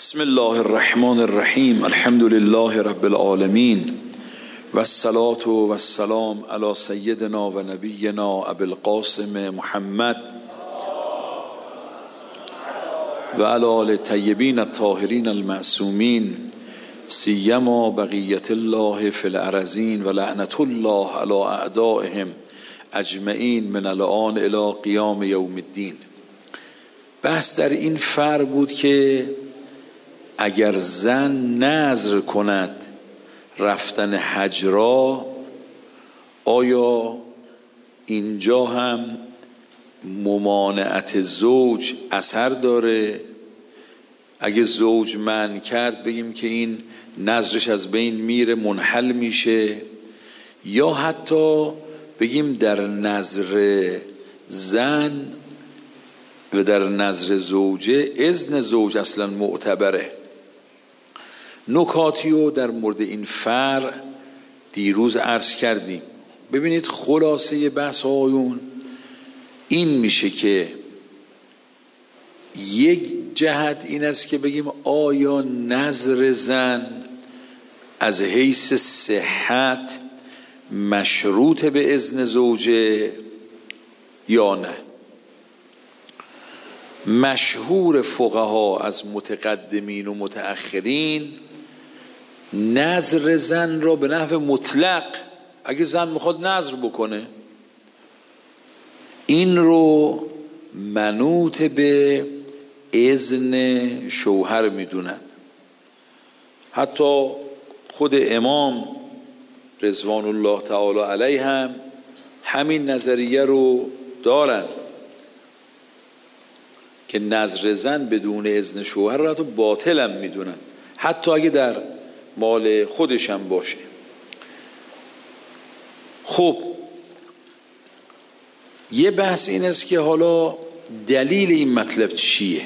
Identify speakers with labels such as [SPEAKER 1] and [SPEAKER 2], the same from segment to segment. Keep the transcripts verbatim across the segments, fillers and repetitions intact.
[SPEAKER 1] بسم الله الرحمن الرحیم. الحمد لله رب العالمین و الصلاة و السلام علی سیدنا و نبینا ابی القاسم محمد و علی آل الطیبین الطاهرین المعصومین سیما بقیت الله فی الارضین و لعنت الله علی اعدائهم اجمعین من الان الی قیام یوم الدین. بحث در این فرق بود که اگر زن نذر کند رفتن حج را، آیا اینجا هم ممانعت زوج اثر داره؟ اگه زوج منع کرد بگیم که این نذرش از بین میره، منحل میشه، یا حتی بگیم در نذر زن و در نظر زوجه اذن زوج اصلا معتبره. نکاتی رو در مورد این فرع دیروز عرض کردیم. ببینید خلاصه بحث آیون این میشه که یک جهت این است که بگیم آیا نظر زن از حیث صحت مشروط به اذن زوجه یا نه. مشهور فقها از متقدمین و متأخرین نذر زن را به نحو مطلق، اگه زن میخواد نذر بکنه، این رو منوط به اذن شوهر میدونن. حتی خود امام رضوان الله تعالی علیه هم همین نظریه رو دارن که نذر زن بدون اذن شوهر را تو باطل هم میدونن، حتی اگه در مال خودش هم باشه. خب یه بحث این است که حالا دلیل این مطلب چیه؟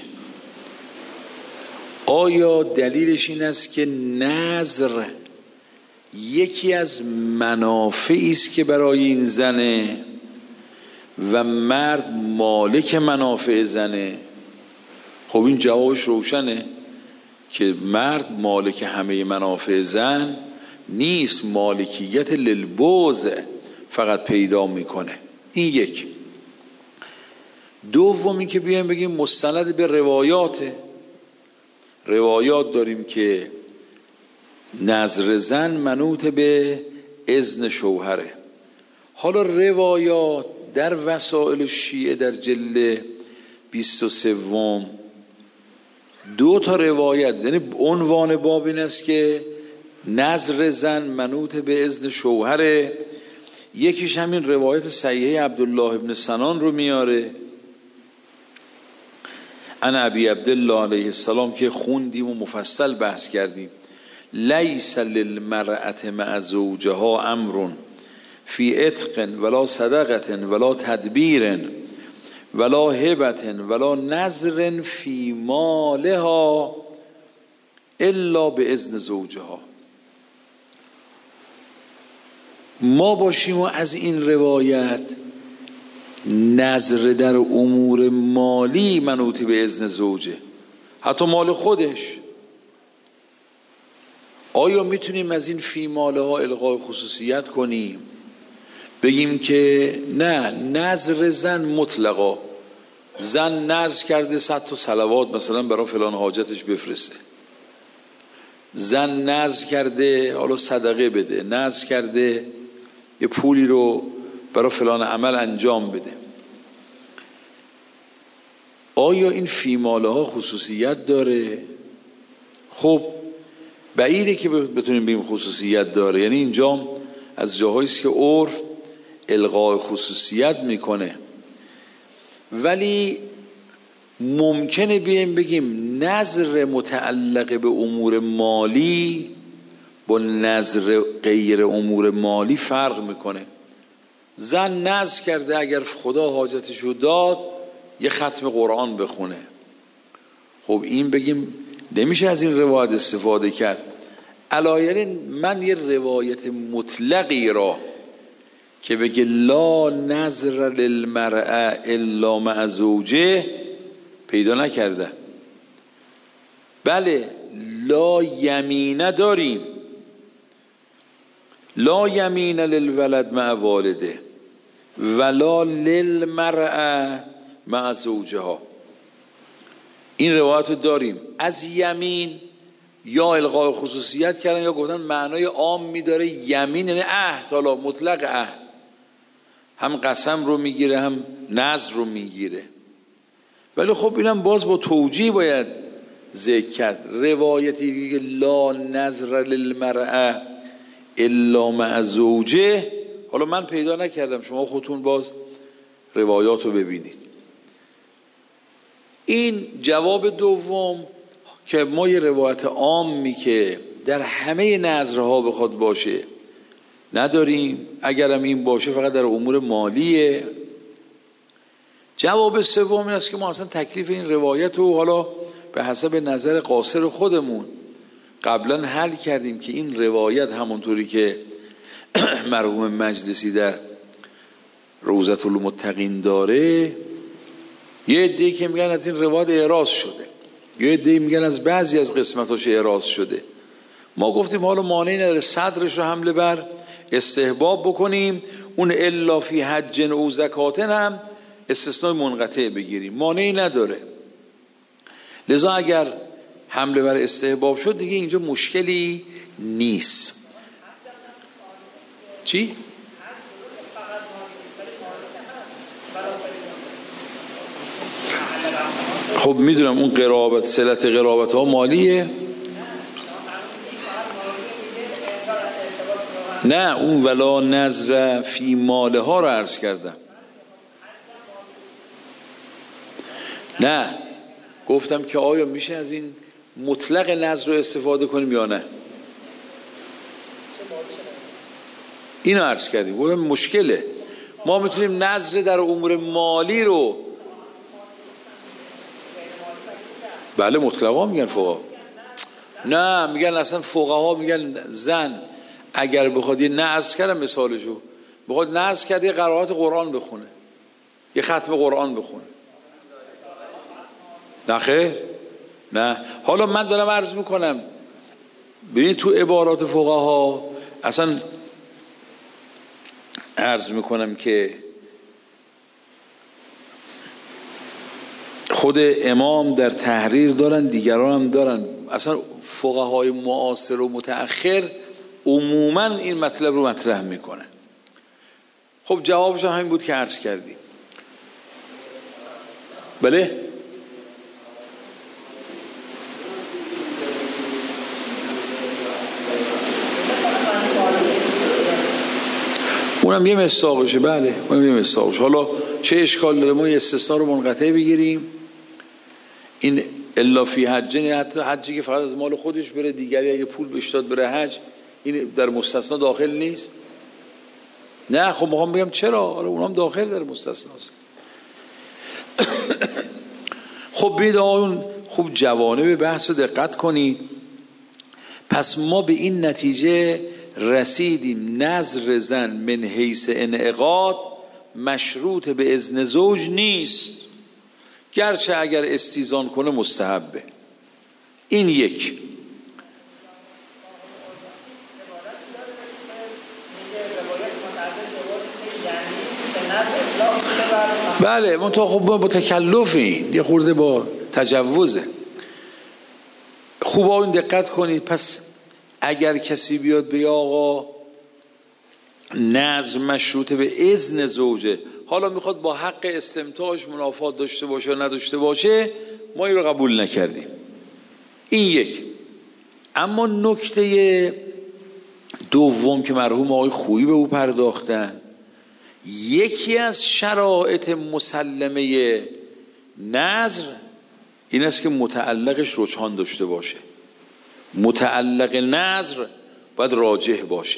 [SPEAKER 1] آیا دلیلش این است که نذر یکی از منافعی است که برای این زنه و مرد مالک منافع زنه؟ خب این جوابش روشنه که مرد مالک همه منافع زن نیست، مالکیت للبوز فقط پیدا میکنه. این یک. دومی که بیایم بگیم مستند به روایاته. روایات داریم که نذر زن منوط به اذن شوهره. حالا روایات در وسائل شیعه در جلد بیست و سوم دو تا روایت، یعنی عنوان باب این است که نذر زن منوط به اذن شوهره. یکیش همین روایت صحیحه عبدالله ابن سنان رو میاره عن ابی عبدالله علیه السلام که خوندیم و مفصل بحث کردیم. لیس للمرأة مع زوجها امر فی عتق ولا صدقة ولا تدبیر ولا هبة ولا نذر فی مالها الا به اذن زوجها. ما باشیم و از این روایت نذر در امور مالی منوط به اذن زوجه، حتی مال خودش. آیا میتونیم از این فی مالها الغای خصوصیت کنیم؟ بگیم که نه، نذر زن مطلقا، زن نذر کرده صد تا صلوات مثلا برای فلان حاجتش بفرسته، زن نذر کرده حالا صدقه بده، نذر کرده یه پولی رو برای فلان عمل انجام بده. آیا این فی مالها خصوصیت داره؟ خب بعیده که بتونیم بگیم خصوصیت داره. یعنی اینجا از جاهایی است که عرف الغای خصوصیت میکنه، ولی ممکنه بیایم بگیم نذر متعلق به امور مالی با نذر غیر امور مالی فرق میکنه. زن نذر کرده اگر خدا حاجتشو داد یه ختم قرآن بخونه، خب این بگیم نمیشه از این روایت استفاده کرد. علایرین من یه روایت مطلقی را که بگه لا نذر للمرأة الا مع زوجه پیدا نکرده. بله لا یمینه داریم، لا یمین للولد مع والده ولا للمرأة مع زوجها. این روایت رو داریم. از یمین یا الغاء خصوصیت کردن یا گفتن معنای عام میداره. یمین یعنی عهد، حالا مطلق عهد، هم قسم رو میگیره هم نذر رو میگیره. ولی خب اینم باز با توجیه باید ذکر کرد. روایتی میگه لا نذر للمرأة الا مع زوجه، حالا من پیدا نکردم، شما خودتون باز روایات رو ببینید. این جواب دوم که ما یه روایت عامی که در همه نذرها بخواد باشه نداریم، اگرم این باشه فقط در امور مالیه. جواب سوم این است که ما اصلا تکلیف این روایت رو حالا به حسب نظر قاصر خودمون قبلا حل کردیم که این روایت همونطوری که مرحوم مجلسی در روضة المتقین داره، یه عده‌ای که میگن از این روایت اعراض شده، یه عده‌ای میگن از بعضی از قسمتاش اعراض شده. ما گفتیم حالا مانعی نداره صدرش رو حمله بر استحباب بکنیم، اون الا فی حج او زکات هم استثناء منقطع بگیریم، مانعی نداره. لذا اگر حمله بر استحباب شد دیگه اینجا مشکلی نیست. چی؟ خب میدونم اون قرابت، صلت قرابت ها مالیه. نه اون ولا نذر فی ماله ها رو عرض کردم. نه گفتم که آیا میشه از این مطلق نذر رو استفاده کنیم یا نه، اینو عرض کردیم. گفتم مشکله، ما میتونیم نذر در امور مالی رو، بله مطلقا میگن فقها، نه میگن اصلا فقها میگن زن اگر بخواد یه نذر کردم مثالشو بخواد نذر کرده یه قرائت قرآن بخونه، یه ختم قرآن بخونه، نه خیر نه. حالا من دارم عرض میکنم ببینید تو عبارات فقها اصلا عرض میکنم که خود امام در تحریر دارن، دیگران هم دارن، اصلا فقهای معاصر و متأخر عموما این مطلب رو مطرح میکنن. خب جوابش هم همین بود که عرض کردیم. بله اونم یه مصداقشه، بله اونم یه مصداقشه. حالا چه اشکال داره ما یه استثناء رو منقطع بگیریم؟ این الا فی حج، حتی حجی که فقط از مال خودش بره، دیگری اگه پول بهش داد بره حج، این در مستثنا داخل نیست؟ نه خب میخوام بگم چرا، آره اونام داخل در مستثناست. خب بید آقایون خوب جوانب بحث رو دقت کنید. پس ما به این نتیجه رسیدیم نذر زن من حیث انعقاد مشروط به اذن زوج نیست، گرچه اگر استیزان کنه مستحبه. این یک. بله منطقه خب با تکلفی یه خورده با تجوزه. خوب آن دقت کنید. پس اگر کسی بیاد به آقا نذر مشروط به اذن زوجه، حالا میخواد با حق استمتاعش منافات داشته باشه یا نداشته باشه، ما این رو قبول نکردیم. این یک. اما نکته دوم که مرحوم آقای خویی به او پرداختن، یکی از شرایط مسلمه نذر این است که متعلقش رجحان داشته باشه. متعلق نذر باید راجح باشه.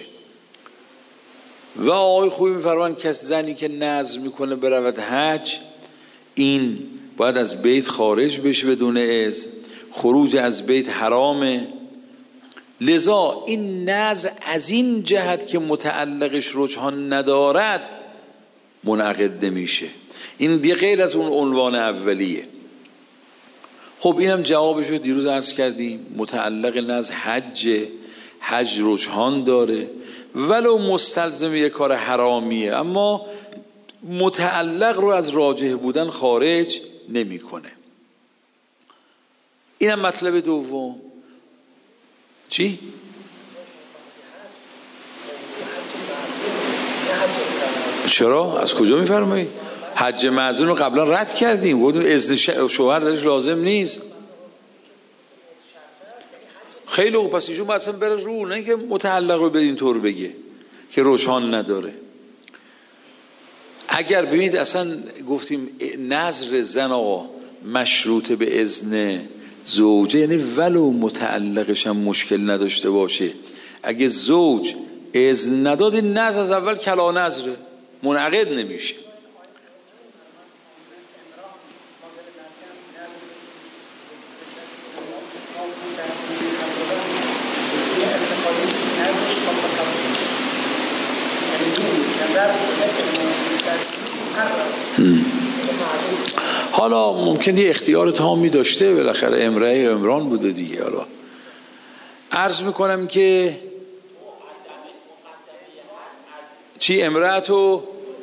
[SPEAKER 1] و آقای خوبی می‌فرمایند که زنی که نذر میکنه برود حج، این باید از بیت خارج بشه بدون اذن، خروج از بیت حرامه. لذا این نذر از این جهت که متعلقش رجحان ندارد منعقد نمیشه. این دیگه غیر از اون عنوان اولیه. خب اینم جوابش رو دیروز عرض کردیم، متعلق نز حج، حج رجحان داره ولو مستلزم یک کار حرامیه، اما متعلق رو از راجح بودن خارج نمیکنه. اینم مطلب دوم. چی؟ چرا؟ از کجا میفرمایید؟ حج معزون رو قبلا رد کردیم، گفتیم اذن شوهر درش لازم نیست. خیلی خوب، پس ایشون اصلا بره رو، نه که متعلق رو به این طور بگه که رجحان نداره. اگر ببینید اصلا گفتیم نظر زن آقا مشروط به اذن زوجه، یعنی ولو متعلقش هم مشکل نداشته باشه، اگه زوج اذن نداد این نظر از اول کلا نظره، منعقد نمیشه. حالا ممکنه یه اختیار تامی داشته، بالاخره امرأه عمران بوده دیگه. حالا عرض میکنم که چی امرأه تو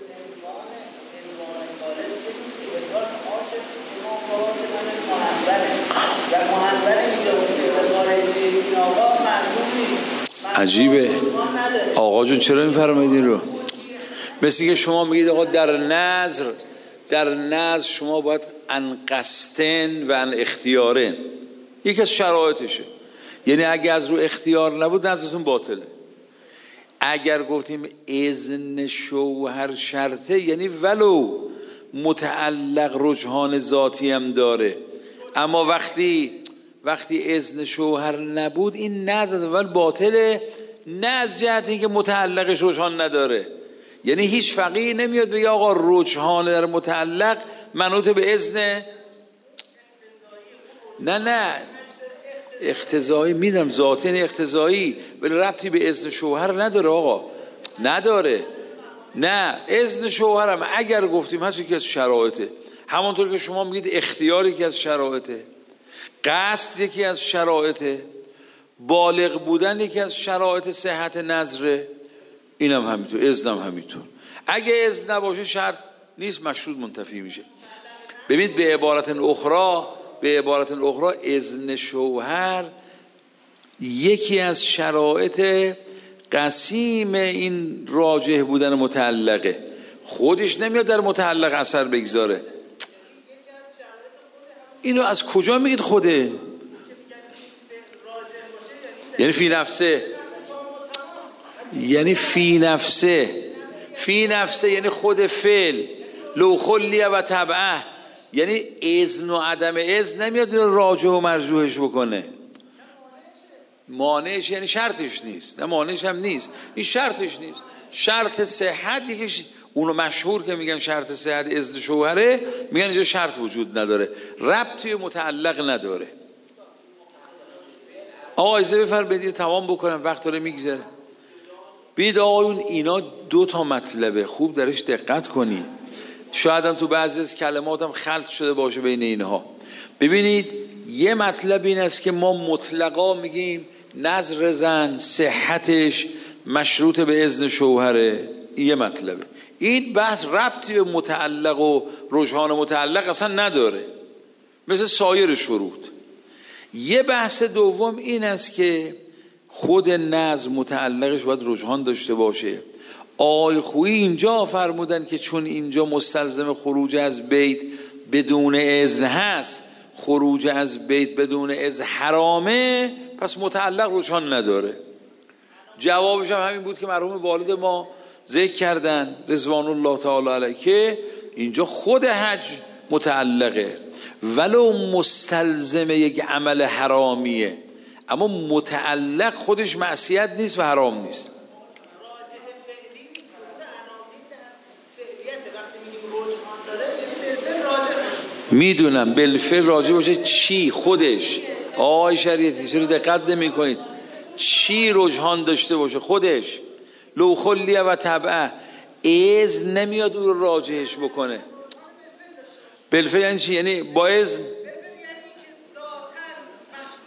[SPEAKER 1] عجیبه آقا جون، چرا میفرمایید رو؟ مثل که شما میگید آقا در نظر در نظر شما باید انقصتن و ان اختیارن، یکی از شرایطشه، یعنی اگه از رو اختیار نبود نظرتون باطله. اگر گفتیم اذن شوهر شرطه، یعنی ولو متعلق رجحان ذاتی هم داره، اما وقتی وقتی اذن شوهر نبود این نظر اول باطله، نه از جهت اینکه متعلقش رجحان نداره. یعنی هیچ فقیه نمیاد بگه آقا رجحان در متعلق منوط به اذن، نه نه اقتضایی میدم ذاتی یعنی اقتضایی، ولی ربطی به اذن شوهر نداره آقا، نداره. نه اذن شوهرم اگر گفتیم هست یکی از شرایطه، همونطور که شما میگید اختیار یکی از شرایطه، قصد یکی از شرایطه، بالغ بودن یکی از شرایط صحت نظره، اینم همینطور، اذنم همینطور. اگه اذن نباشه شرط نیست، مشروط منتفی میشه. ببینید به عبارت اخرى به عبارت اخرى اذن شوهر یکی از شرایط قسیم این راجح بودن متعلقه، خودش نمیاد در متعلق اثر بگذاره. اینو از کجا میگید خوده؟ یعنی فی نفسه، یعنی فی نفسه فی نفسه یعنی خود فعل، لو خلیه و تبعه، یعنی اذن و عدم اذن نمیاد راجح و مرجوحش بکنه. مانعش یعنی شرطش نیست، نه مانعش هم نیست، این شرطش نیست. شرط صحت یکیش، اونو مشهور که میگن شرط صحت اذن شوهره، میگن اینجا شرط وجود نداره، ربطی متعلق نداره. آقا ایزه بفر بدید تمام بکنم، وقت داره میگذره. بید آقایون اینا دو تا مطلبه، خوب درش دقت کنید، شاید هم تو بعضی از کلمات هم خلط شده باشه بین اینها. ببینید یه مطلب این است که ما مطلقا میگیم نظر زن صحتش مشروط به اذن شوهره، یه مطلبه. این بحث ربطی به متعلق و رجحان متعلق اصلا نداره، مثل سایر شروط. یه بحث دوم این است که خود نظر متعلقش باید رجحان داشته باشه. آقای خویی اینجا فرمودن که چون اینجا مستلزم خروج از بیت بدون اذن هست، خروج از بیت بدون اذن حرامه، پس متعلق رجحان نداره. جوابش هم همین بود که مرحوم والد ما ذکر کردن رضوان الله تعالی علیه، که اینجا خود حج متعلقه ولو مستلزم یک عمل حرامیه، اما متعلق خودش معصیت نیست و حرام نیست. میدونم بالفعل راجع باشه چی خودش، آقای شریعتی چرا دقت نمی کنید؟ چی رجحان داشته باشه خودش، لو خلیه و تبعه، اذن نمیاد اون رو راجحش بکنه. بالفعل یعنی چی؟ یعنی با اذن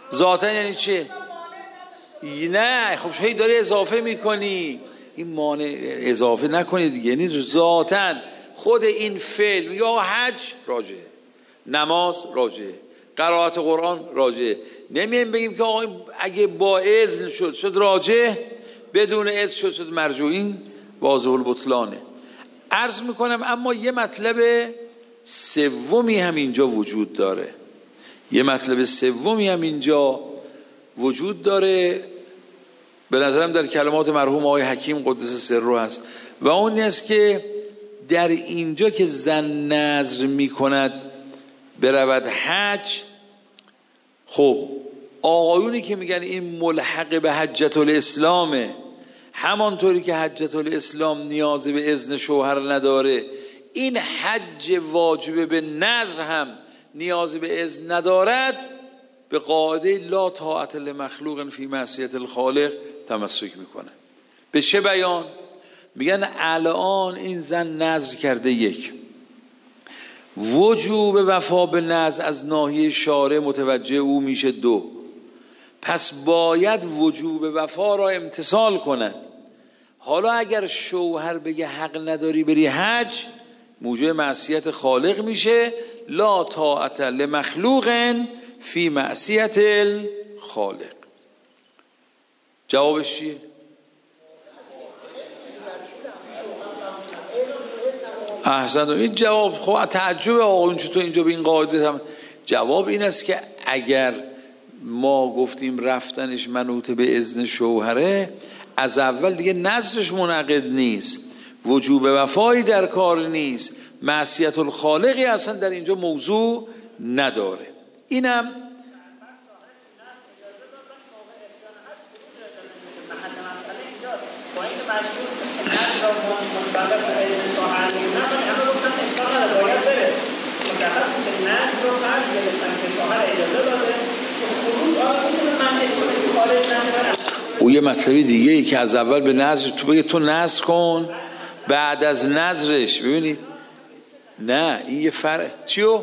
[SPEAKER 1] ذاتن یعنی چه؟ نه خب هی داری اضافه میکنی، این مانع اضافه نکنید دیگه. یعنی ذاتن خود این فعل میگه آقا حج راجعه، نماز راجعه، قرائت قرآن راجعه. نمیایم بگیم که آقا اگه با اذن شد شد راجعه، بدون اذن شد شد مرجوع. این واضح البطلانه. عرض میکنم اما یه مطلب سومی هم اینجا وجود داره، یه مطلب سومی هم اینجا وجود داره، به نظرم در کلمات مرحوم آقای حکیم قدس سره هست، و اون است که در اینجا که زن نذر میکند برود حج، خب آقایونی که میگن این ملحق به حجت الاسلامه، همانطوری که حجت الاسلام نیاز به اذن شوهر نداره، این حج واجب به نذر هم نیاز به اذن ندارد، به قاعده لا طاعت لمخلوق فی معصیت الخالق تمسک میکنه. به چه بیان؟ میگن الان این زن نذر کرده، یک، وجوب وفا به نذر از ناحیه شارع متوجه او میشه، دو، پس باید وجوب وفا را امتثال کند. حالا اگر شوهر بگه حق نداری بری حج، موجب معصیت خالق میشه، لا طاعت لمخلوق فی معصیت الخالق. جوابش چیه؟ احسن. این جواب خب تعجب آقایون چطور اینجا به این قاعده هم. جواب این است که اگر ما گفتیم رفتنش منوط به اذن شوهره، از اول دیگه نذرش منعقد نیست، وجوب وفایی در کار نیست، معصیت الخالقی اصلا در اینجا موضوع نداره. اینم او یه مطلبی دیگه ای که از اول به نذر تو بگه تو نذر کن، بعد از نذرش ببینید نه، این یه فرق. چیو؟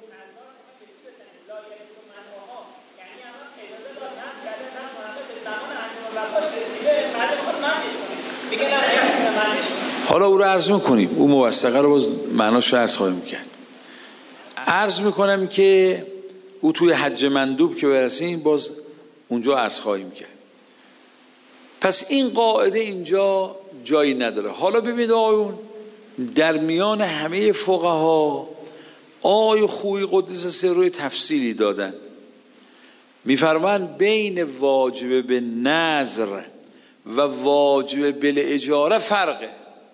[SPEAKER 1] حالا او رو عرض میکنیم، او موثقه رو باز معناش رو عرض خواهیم کرد. عرض میکنم که او توی حج مندوب که برسیم باز اونجا عرض خواهیم کرد. پس این قاعده اینجا جایی نداره. حالا ببینید آقایون، در میان همه فقها آقای خویی قدس سره تفصیلی دادن، میفرمان بین واجب به نذر و واجب بالاجاره فرقه.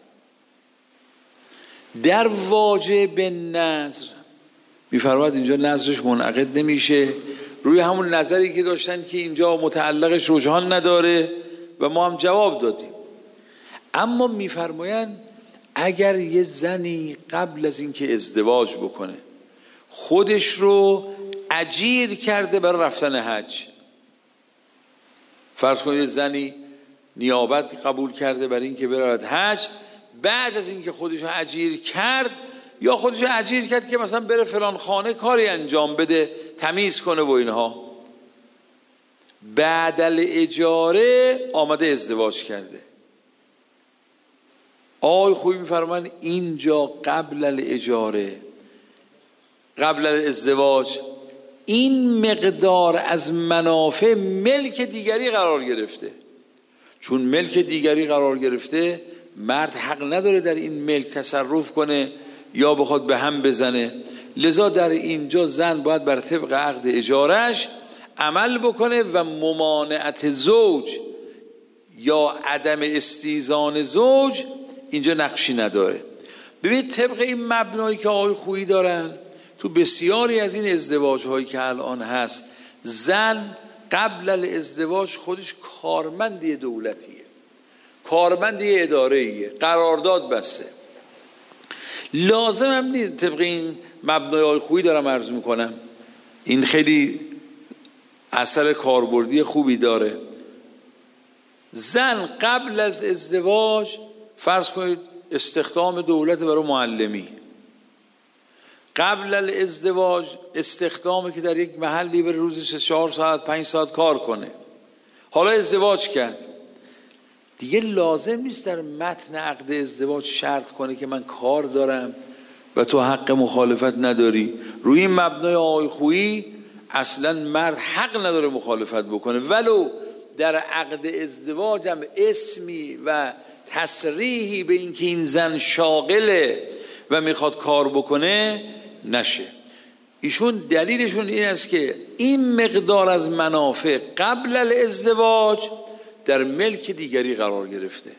[SPEAKER 1] در واجب به نذر میفرماد اینجا نذرش منعقد نمیشه، روی همون نظری که داشتن که اینجا متعلقش رجحان نداره و ما هم جواب دادیم. اما میفرمایند اگر یه زنی قبل از اینکه ازدواج بکنه خودش رو اجیر کرده برای رفتن حج، فرض کنید زنی نیابت قبول کرده برای اینکه برود حج، بعد از اینکه خودش رو اجیر کرد یا خودش رو اجیر کرد که مثلا بره فلان خانه کاری انجام بده، تمیز کنه و اینها، بعدل اجاره آمده ازدواج کرده، آقای خوبی میفرمان اینجا قبل الاجاره قبل الازدواج این مقدار از منافع ملک دیگری قرار گرفته. چون ملک دیگری قرار گرفته، مرد حق نداره در این ملک تصرف کنه یا بخواد به هم بزنه، لذا در اینجا زن باید بر طبق عقد اجارش عمل بکنه و ممانعت زوج یا عدم استیزان زوج اینجا نقشی نداره. ببینید طبق این مبنایی که آقای خویی دارن تو بسیاری از این ازدواج هایی که الان هست، زن قبل الازدواج خودش کارمندی دولتیه، کارمندی اداره‌ایه، قرارداد بسته، لازم هم نیست. طبق این مبنای آقای خویی دارم عرض میکنم، این خیلی اثر کاربردی خوبی داره. زن قبل از ازدواج فرض کنید استخدام دولت برای معلمی، قبل الازدواج استخدامه که در یک محلی بره روزی چهار ساعت پنج ساعت کار کنه. حالا ازدواج کرد، دیگه لازم نیست در متن عقد ازدواج شرط کنه که من کار دارم و تو حق مخالفت نداری. روی این مبنای آقای خویی اصلا مرد حق نداره مخالفت بکنه، ولو در عقد ازدواج هم اسمی و تصریحی به این که این زن شاغله و میخواد کار بکنه نشه. ایشون دلیلشون این است که این مقدار از منافع قبل الازدواج در ملک دیگری قرار گرفته.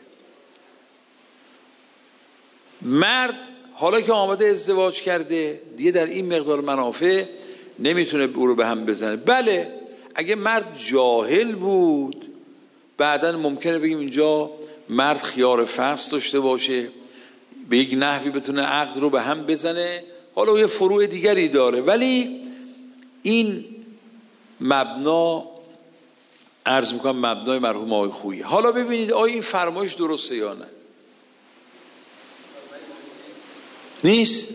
[SPEAKER 1] مرد حالا که آمده ازدواج کرده دیگه در این مقدار منافع نمیتونه او رو به هم بزنه. بله اگه مرد جاهل بود بعداً ممکنه بگیم اینجا مرد خیار فصل داشته باشه، به یک نحوی بتونه عقد رو به هم بزنه، حالا یه فروع دیگری داره، ولی این مبنا عرض میکنم مبنای مرحوم آقای خویی. حالا ببینید آیا این فرمایش درسته یا نه؟ نیست؟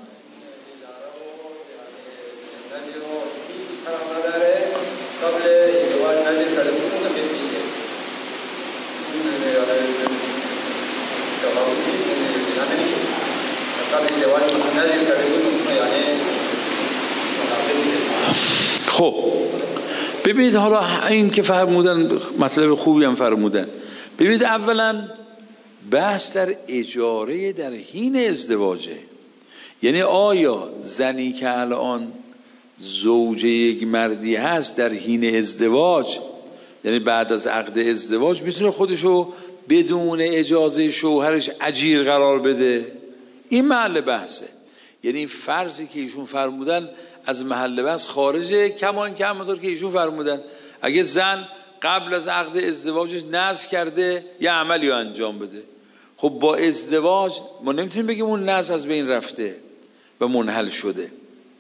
[SPEAKER 1] خب ببینید حالا این که فرمودن مطلب خوبی هم فرمودن. ببینید اولا بحث در اجاره در حین ازدواجه، یعنی آیا زنی که الان زوج یک مردی هست در حین ازدواج، یعنی بعد از عقد ازدواج میتونه خودشو بدون اجازه شوهرش اجیر قرار بده؟ این محل بحثه. یعنی این فرضی که ایشون فرمودن از محل بحث خارجه، کمان که همونطور که ایشون فرمودن اگه زن قبل از عقد ازدواجش نذر کرده یه عملی رو انجام بده، خب با ازدواج ما نمیتونیم بگیم اون نذر از بین رفته و منحل شده.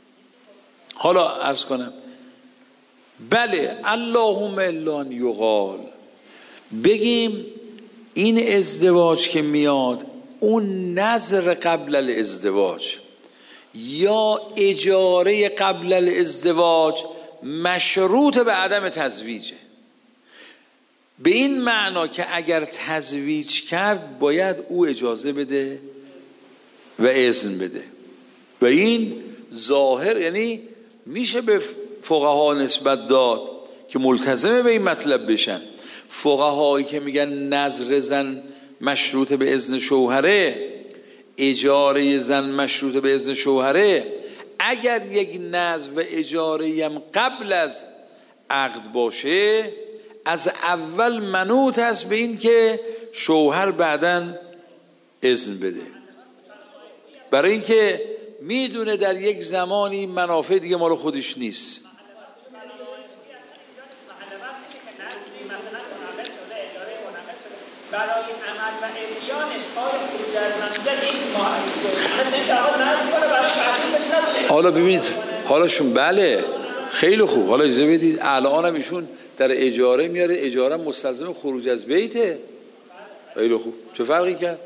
[SPEAKER 1] حالا عرض کنم بله اللهم الا ان یقال، بگیم این ازدواج که میاد اون نذر قبل الازدواج یا اجاره قبل الازدواج مشروط به عدم تزویجه، به این معنا که اگر تزویج کرد باید او اجازه بده و اذن بده. و این ظاهر یعنی میشه به فقها نسبت داد که ملتزمه به این مطلب بشن. فقهایی که میگن نذر زن مشروط به اذن شوهره، اجاره زن مشروط به اذن شوهره، اگر یک نذر و اجاره هم قبل از عقد باشه از اول منوط است به این که شوهر بعداً اذن بده، برای اینکه میدونه در یک زمانی منافع دیگه مال خودش نیست.
[SPEAKER 2] برای عمل و اتیانش کار خروج از منزل این مثل این که آقا نرد کنه برای تعطیل بشه.
[SPEAKER 1] حالا ببینید حالاشون بله خیلی خوب، حالا اجازه بدید الان هم ایشون در اجاره میاره، اجاره مستلزم خروج از بیته، خیلی خوب، چه فرقی کرد؟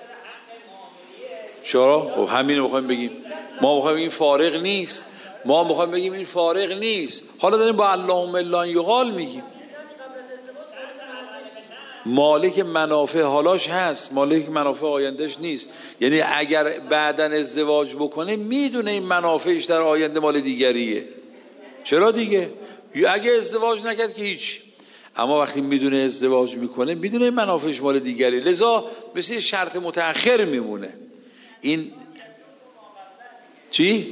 [SPEAKER 1] چرا؟ خب همین رو میخوایم بگیم، ما میخوایم بگیم فارغ نیست، ما میخوایم بگیم این فارغ نیست. حالا داریم با اللهم الا ان یقال میگیم مالک منافع حالاش هست، مالک منافع آیندهش نیست. یعنی اگر بعدن ازدواج بکنه میدونه این منافعش در آینده مال دیگریه. چرا دیگه؟ اگه ازدواج نکرد که هیچ، اما وقتی میدونه ازدواج میکنه میدونه این منافعش مال دیگری، لذا مثل شرط متأخر میمونه. این چی؟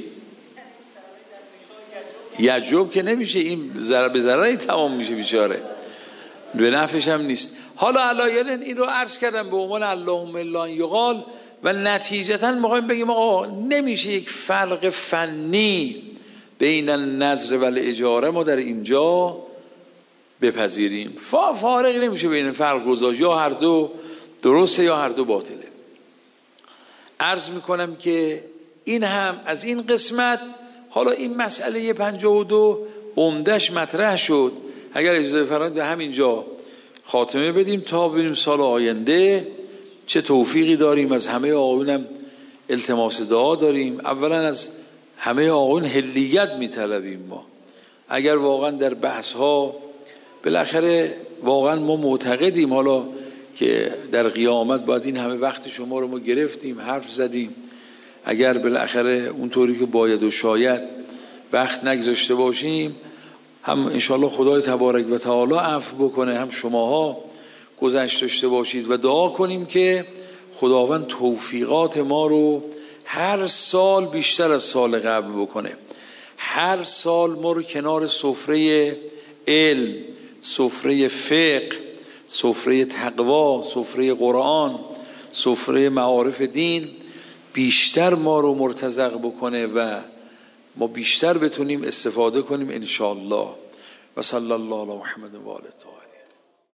[SPEAKER 1] یجوب که نمیشه، این ضرر به ضرری تمام میشه بیچاره، به نفعش هم نیست. حالا علایل این رو عرض کردم به عنوان اللهم الا ان یقال و نتیجتا میخوایم بگیم آقا نمیشه یک فرق فنی بین النذر و الاجاره ما در اینجا بپذیریم، فارق نمیشه بین فرق گذاشت، یا هر دو درسته یا هر دو باطله. عرض میکنم که این هم از این قسمت. حالا این مسئله پنجاه و دو عمدش مطرح شد، اگر اجازه فرمایید به همینجا خاتمه بدیم تا ببینیم سال آینده چه توفیقی داریم. از همه آقایونم التماس دعا داریم، اولا از همه آقایون هلیت میطلبیم. ما اگر واقعا در بحث ها بالاخره واقعا ما معتقدیم حالا که در قیامت باید این همه وقت شما رو ما گرفتیم حرف زدیم، اگر بالاخره اونطوری که باید و شاید وقت نگذاشته باشیم، هم انشاءالله خدای تبارک و تعالی عفو بکنه، هم شماها گذشت داشته باشید و دعا کنیم که خداوند توفیقات ما رو هر سال بیشتر از سال قبل بکنه. هر سال ما رو کنار سفره علم، سفره فقه، سفره تقوا، سفره قرآن، سفره معارف دین بیشتر ما رو مرتزق بکنه و ما بیشتر بتونیم استفاده کنیم انشاءالله. و صلی الله علی محمد و آله الطاهرین.